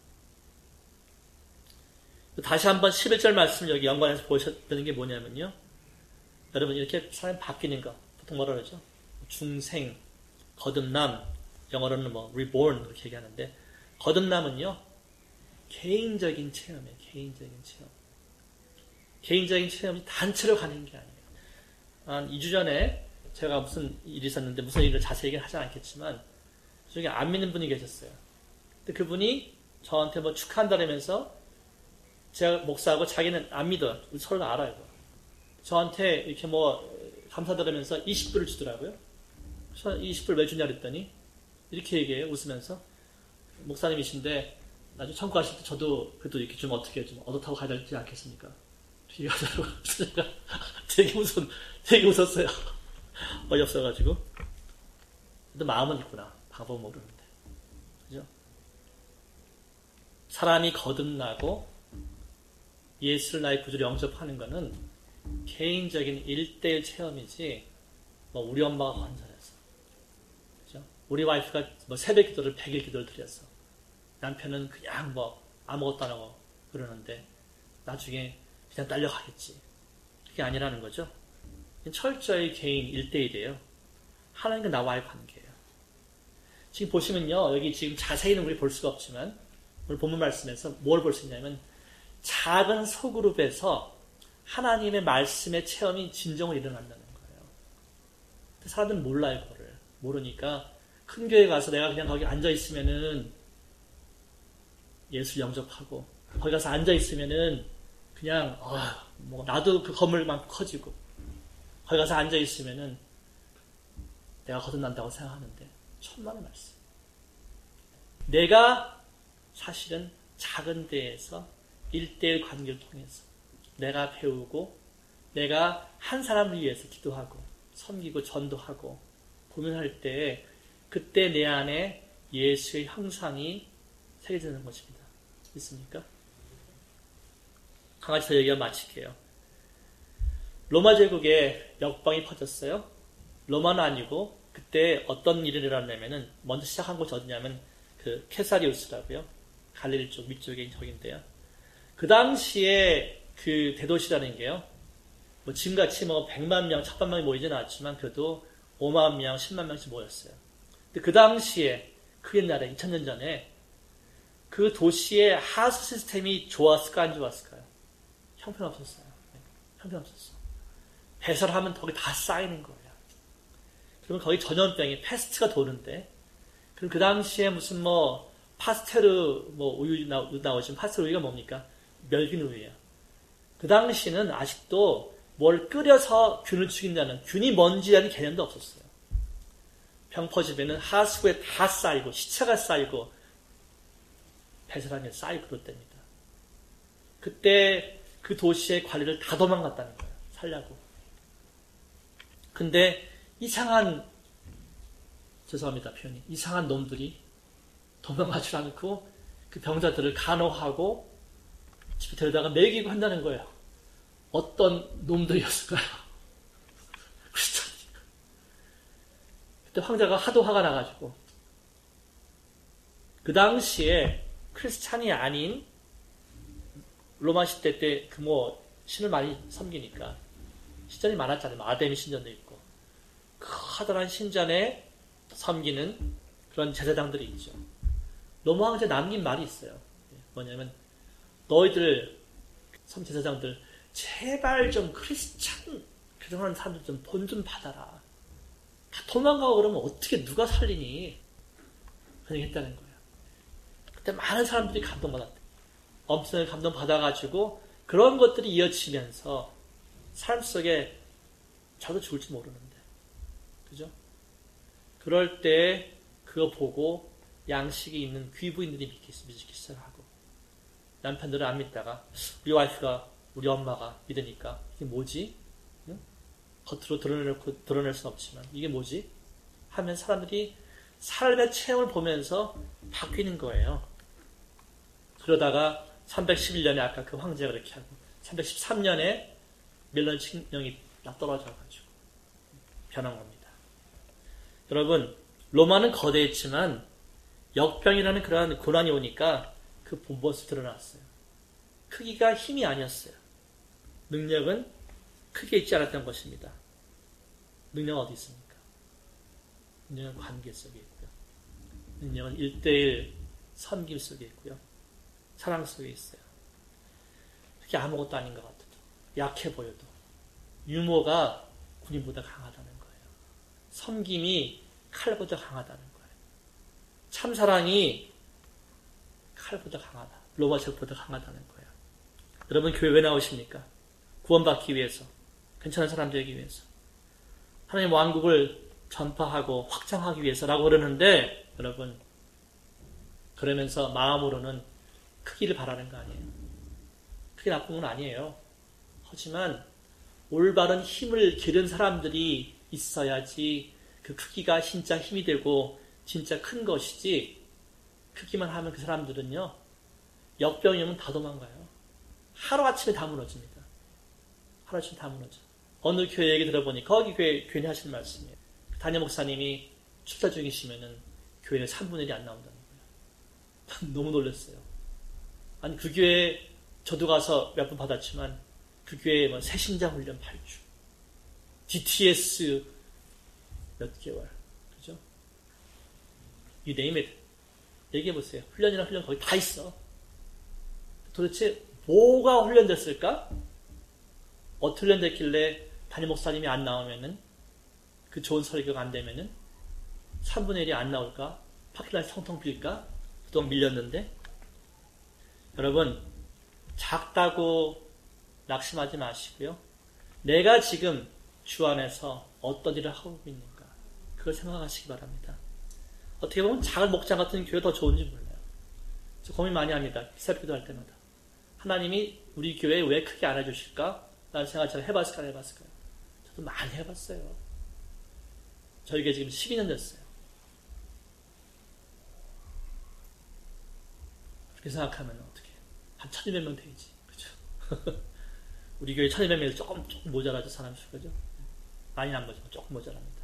다시 한번 십일 절 말씀 여기 연관해서 보셨다는 게 뭐냐면요. 여러분 이렇게 사람이 바뀌는 거 보통 뭐라 그러죠? 중생, 거듭남, 영어로는 뭐 reborn 그렇게 얘기하는데 거듭남은요. 개인적인 체험이에요. 개인적인 체험. 개인적인 체험이 단체로 가는 게 아니에요. 한 이 주 전에 제가 무슨 일이 있었는데 무슨 일을 자세히 하지 않겠지만 저기 안 믿는 분이 계셨어요. 근데 그분이 저한테 뭐 축하한다면서 제가 목사하고 자기는 안 믿어요. 서로 다 알아요. 저한테 이렇게 뭐 감사드리면서 이십 불을 주더라고요. 그래서 이십 불 왜 주냐 그랬더니 이렇게 얘기해요. 웃으면서 목사님이신데 나중에 천국 가실 때 저도 그래도 이렇게 좀 어떻게 좀 얻어 타고 가야 되지 않겠습니까? 이게 하더라고요. 제가 되게 웃었, 되게 웃었어요. 어이없어가지고. 근데 마음은 있구나. 방법은 모르는데. 그죠? 사람이 거듭나고 예수를 나의 구주로 영접하는 거는 개인적인 일대일 체험이지, 뭐, 우리 엄마가 환자였어. 그죠? 우리 와이프가 뭐 새벽 기도를 백 일 기도를 드렸어. 남편은 그냥 뭐, 아무것도 안 하고 그러는데, 나중에 그냥 딸려가겠지. 그게 아니라는 거죠. 철저히 개인 일대일이에요. 하나님과 나와의 관계예요. 지금 보시면요. 여기 지금 자세히는 우리 볼 수가 없지만 오늘 본문 말씀에서 뭘 볼 수 있냐면 작은 소그룹에서 하나님의 말씀의 체험이 진정으로 일어난다는 거예요. 사람들은 몰라요. 그거를. 모르니까 큰 교회 가서 내가 그냥 거기 앉아있으면은 예수 영접하고 거기 가서 앉아있으면은 그냥 어, 뭐 나도 그 건물만큼 커지고 거기 가서 앉아 있으면은 내가 거듭난다고 생각하는데 천만의 말씀. 내가 사실은 작은 데에서 일대일 관계를 통해서 내가 배우고 내가 한 사람을 위해서 기도하고 섬기고 전도하고 고민할 때 그때 내 안에 예수의 형상이 새겨지는 것입니다. 있습니까? 한 가지 더 얘기하고 마칠게요. 로마 제국에 역방이 퍼졌어요. 로마는 아니고 그때 어떤 일이 일어났냐면은 먼저 시작한 곳이 어디냐면 그 케사리우스라고요. 갈릴리 쪽 위쪽에 적인데요. 그 당시에 그 대도시라는 게요. 뭐 지금같이 뭐 백만 명, 천만 명이 모이지는 않았지만 그래도 오만 명, 십만 명씩 모였어요. 근데 그 당시에 그 옛날에 이천 년 전에 그 도시의 하수 시스템이 좋았을까 안 좋았을까요? 형편없었어요. 형편없었어. 배설하면 거기 다 쌓이는 거예요. 그러면 거기 전염병이 패스트가 도는데, 그럼 그 당시에 무슨 뭐 파스테르 뭐 우유 나오지만 파스테르 우유가 뭡니까? 멸균 우유예요. 그 당시는 아직도 뭘 끓여서 균을 죽인다는, 균이 뭔지라는 개념도 없었어요. 병 퍼지면은 하수구에 다 쌓이고 시체가 쌓이고 배설한 게 쌓이고 그럴 때입니다. 그때 그 도시의 관리를 다 도망갔다는 거예요. 살려고. 근데 이상한, 죄송합니다 표현이, 이상한 놈들이 도망가지 않고 그 병자들을 간호하고 집에 데려다가 먹이고 한다는 거예요. 어떤 놈들이었을까요? 그때 황제가 하도 화가 나가지고 그 당시에 크리스찬이 아닌 로마 시대 때 그 뭐 신을 많이 섬기니까 신전이 많았잖아요. 아데미 신전도 있고 커다란 신전에 섬기는 그런 제사장들이 있죠. 로마 황제 남긴 말이 있어요. 뭐냐면 너희들 섬 제사장들 제발 좀 크리스찬 그동안 사람들 좀 본 좀 받아라. 다 도망가고 그러면 어떻게 누가 살리니? 그런 얘기 했다는 거예요. 그때 많은 사람들이 감동받았대. 엄청나게 감동받아가지고 그런 것들이 이어지면서 삶 속에 저도 죽을지 모르는데, 그죠? 그럴 때 그거 보고 양식이 있는 귀부인들이 믿기, 믿기 시작하고 남편들은 안 믿다가 우리 와이프가, 우리 엄마가 믿으니까 이게 뭐지? 응? 겉으로 드러내놓고, 드러낼 수는 없지만 이게 뭐지? 하면 사람들이 삶의 체험을 보면서 바뀌는 거예요. 그러다가 삼백십일 년에 아까 그 황제가 그렇게 하고 삼백십삼 년에 멜론 칙령이 떨어져가지고 변한 겁니다. 여러분, 로마는 거대했지만 역병이라는 그러한 고난이 오니까 그 본보스 드러났어요. 크기가 힘이 아니었어요. 능력은 크게 있지 않았던 것입니다. 능력은 어디 있습니까? 능력은 관계 속에 있고요. 능력은 일대일 섬김 속에 있고요. 사랑 속에 있어요. 그게 아무것도 아닌 것 같아도, 약해 보여도 유머가 군인보다 강하다는 거예요. 섬김이 칼보다 강하다는 거예요. 참사랑이 칼보다 강하다. 로마적보다 강하다는 거예요. 여러분 교회 왜 나오십니까? 구원받기 위해서, 괜찮은 사람 되기 위해서, 하나님 왕국을 전파하고 확장하기 위해서라고 그러는데, 여러분 그러면서 마음으로는 크기를 바라는 거 아니에요. 크게 나쁜 건 아니에요. 하지만 올바른 힘을 기른 사람들이 있어야지 그 크기가 진짜 힘이 되고 진짜 큰 것이지, 크기만 하면 그 사람들은요 역병이 오면 다 도망가요. 하루아침에 다 무너집니다. 하루아침에 다 무너져. 어느 교회 얘기 들어보니 거기 교회, 교회 하시는 말씀이에요. 담임 목사님이 출사 중이시면은 교회에 삼분의 일이 안 나온다는 거예요. 너무 놀랐어요. 아니 그 교회에 저도 가서 몇 번 받았지만 그 교회에 뭐 새신자 훈련 팔 주, 디티에스 몇 개월, 그죠? You name it. 얘기해보세요. 훈련이나 훈련 거기 다 있어. 도대체 뭐가 훈련됐을까? 어떻게 훈련됐길래 담임 목사님이 안 나오면은, 그 좋은 설교가 안 되면은 삼분의 일이 안 나올까? 파킬라에 텅텅 빌까? 그동안 밀렸는데. 여러분, 작다고 낙심하지 마시고요. 내가 지금 주 안에서 어떤 일을 하고 있는가, 그걸 생각하시기 바랍니다. 어떻게 보면 작은 목장 같은 교회 더 좋은지 몰라요. 저 고민 많이 합니다. 기사기도 할 때마다. 하나님이 우리 교회에 왜 크게 안 해주실까? 라는 생각을 제가 해봤을까 안 해봤을까요? 저도 많이 해봤어요. 저에게 지금 십이 년 됐어요. 그렇게 생각하면 어떻게 한 천이백 명 되지, 그죠? 우리 교회 천이백 명에서 조금 조금 모자라죠, 사람 수, 그죠? 많이는 안 모자라, 조금 모자랍니다.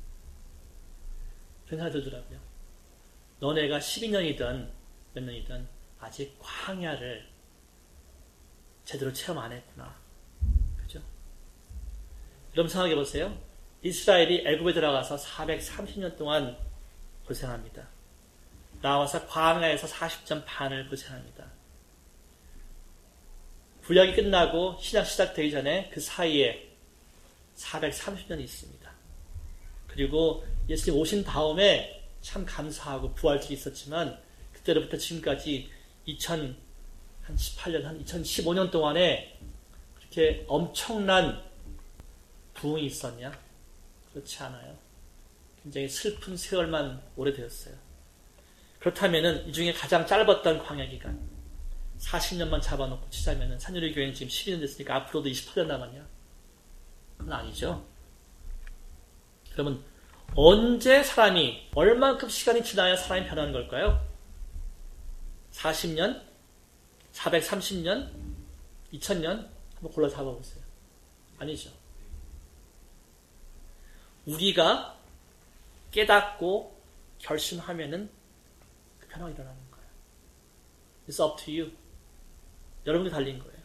그런 생각이 들더라고요. 너네가 십이 년이든 몇 년이든 아직 광야를 제대로 체험 안 했구나, 그죠? 여러분 생각해 보세요. 이스라엘이 애굽에 들어가서 사백삼십 년 동안 고생합니다. 나와서 광야에서 사십 년 반을 고생합니다. 구약이 끝나고 신약 시작되기 전에 그 사이에 사백삼십 년이 있습니다. 그리고 예수님 오신 다음에 참 감사하고 부활절이 있었지만 그때로부터 지금까지 이천십팔 년, 한 이천십오 년 동안에 그렇게 엄청난 부흥이 있었냐? 그렇지 않아요. 굉장히 슬픈 세월만 오래되었어요. 그렇다면은 이 중에 가장 짧았던 광야기간 사십 년만 잡아놓고 치자면은 산유리 교회는 지금 십이 년 됐으니까 앞으로도 이십팔 년 남았냐? 그건 아니죠. 그러면 언제 사람이 얼만큼 시간이 지나야 사람이 변하는 걸까요? 사십 년? 사백삼십 년? 이천 년? 한번 골라 잡아보세요. 아니죠. 우리가 깨닫고 결심하면은 그 변화가 일어나는 거예요. It's up to you. 여러분이 달린 거예요.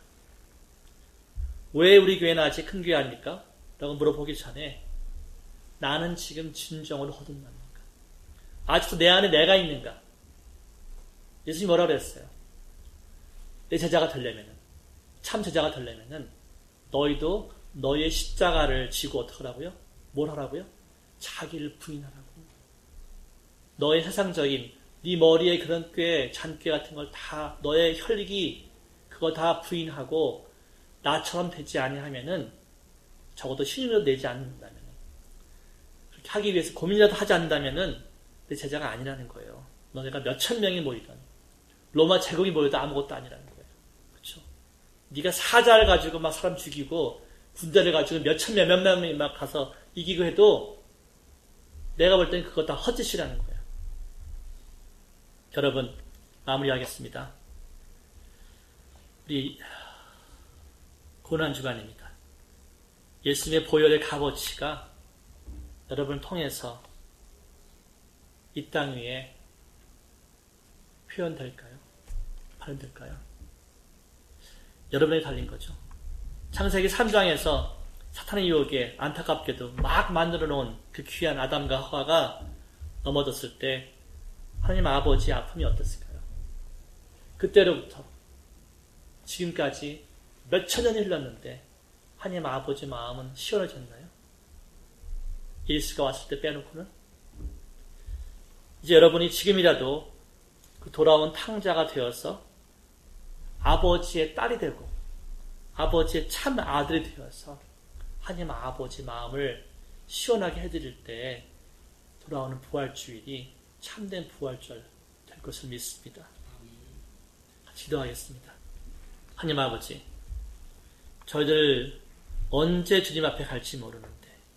왜 우리 교회는 아직 큰 교회 아닙니까? 라고 물어보기 전에 나는 지금 진정으로 거듭났는가? 아직도 내 안에 내가 있는가? 예수님이 뭐라 그랬어요? 내 제자가 되려면은, 참 제자가 되려면은 너희도 너희의 십자가를 지고 어떻게 하라고요? 뭘 하라고요? 자기를 부인하라고. 너의 세상적인 네 머리에 그런 꾀, 잔꾀 같은 걸 다 너의 혈기 그거 다 부인하고 나처럼 되지 아니하면은 적어도 신임이라도 내지 않는다면 그렇게 하기 위해서 고민이라도 하지 않는다면은 내 제자가 아니라는 거예요. 너네가 몇천 명이 모이던 로마 제국이 모여도 아무것도 아니라는 거예요. 그렇죠? 네가 사자를 가지고 막 사람 죽이고 군대를 가지고 몇천 명, 몇만 명이 막 가서 이기고 해도 내가 볼 때는 그거 다 헛짓이라는 거예요. 여러분, 마무리하겠습니다. 우리 고난주간입니다. 예수님의 보혈의 값어치가 여러분을 통해서 이 땅 위에 표현될까요? 발현될까요? 여러분에 달린 거죠. 창세기 삼 장에서 사탄의 유혹에 안타깝게도 막 만들어 놓은 그 귀한 아담과 하와가 넘어졌을 때 하나님 아버지의 아픔이 어땠을까요? 그때로부터 지금까지 몇천 년이 흘렀는데 하나님 아버지의 마음은 시원해졌나요? 예수가 왔을 때 빼놓고는? 이제 여러분이 지금이라도 그 돌아온 탕자가 되어서 아버지의 딸이 되고 아버지의 참 아들이 되어서 하나님 아버지 마음을 시원하게 해드릴 때 돌아오는 부활주일이 참된 부활절 될 것을 믿습니다. 기도하겠습니다. 하나님 아버지, 저희들 언제 주님 앞에 갈지 모르는데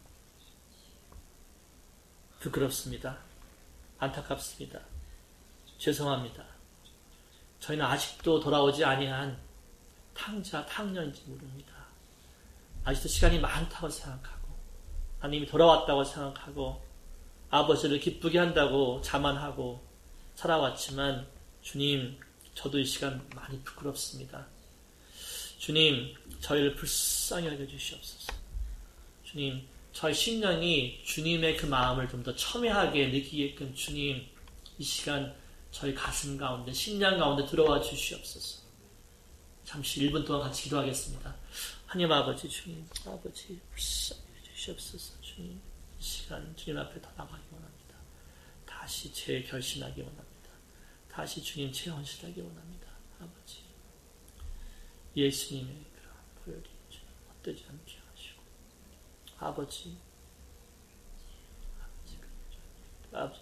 부끄럽습니다. 안타깝습니다. 죄송합니다. 저희는 아직도 돌아오지 아니한 탕자, 탕녀인지 모릅니다. 아직도 시간이 많다고 생각하고 하나님이 돌아왔다고 생각하고 아버지를 기쁘게 한다고 자만하고 살아왔지만 주님, 저도 이 시간 많이 부끄럽습니다. 주님, 저희를 불쌍히 여겨주시옵소서. 주님, 저희 심령이 주님의 그 마음을 좀 더 첨예하게 느끼게끔 주님, 이 시간 저희 가슴 가운데, 심령 가운데 들어와 주시옵소서. 잠시 일 분 동안 같이 기도하겠습니다. 하나님 아버지, 주님, 아버지 불쌍히 여겨주시옵소서. 주님, 이 시간 주님 앞에 더 나가기 원합니다. 다시 재결신하기 원합니다. 다시 주님 재헌신하기 원합니다. 아버지, 예수님의 그런 보혈이 주님 헛되지 않게 하시고 아버지, 아버지, 아버지,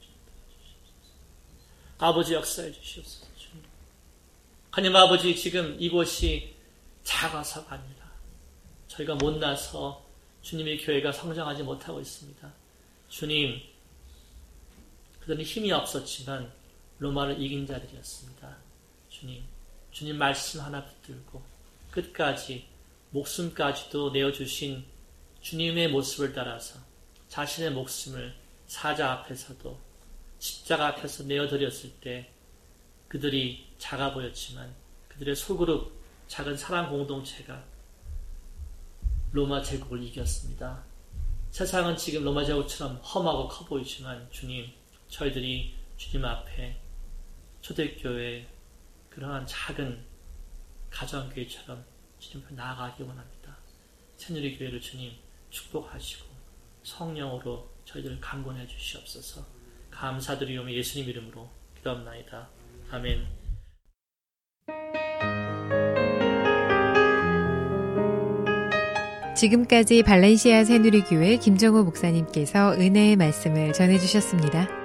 아버지 역사해 주시옵소서. 주님, 하나님 아버지, 지금 이곳이 작아서가 아니라 저희가 못나서 주님의 교회가 성장하지 못하고 있습니다. 주님, 그들은 힘이 없었지만 로마를 이긴 자들이었습니다. 주님, 주님 말씀 하나 붙들고 끝까지 목숨까지도 내어주신 주님의 모습을 따라서 자신의 목숨을 사자 앞에서도 십자가 앞에서 내어드렸을 때 그들이 작아 보였지만 그들의 소그룹 작은 사랑 공동체가 로마 제국을 이겼습니다. 세상은 지금 로마 제국처럼 험하고 커 보이지만 주님, 저희들이 주님 앞에 초대교회 그러한 작은 가정교회처럼 주님 앞에 나아가기 원합니다. 새누리 교회를 주님 축복하시고 성령으로 저희들을 강권해 주시옵소서. 감사드리오며 예수님 이름으로 기도합나이다. 아멘. 지금까지 발렌시아 새누리교회 김정호 목사님께서 은혜의 말씀을 전해주셨습니다.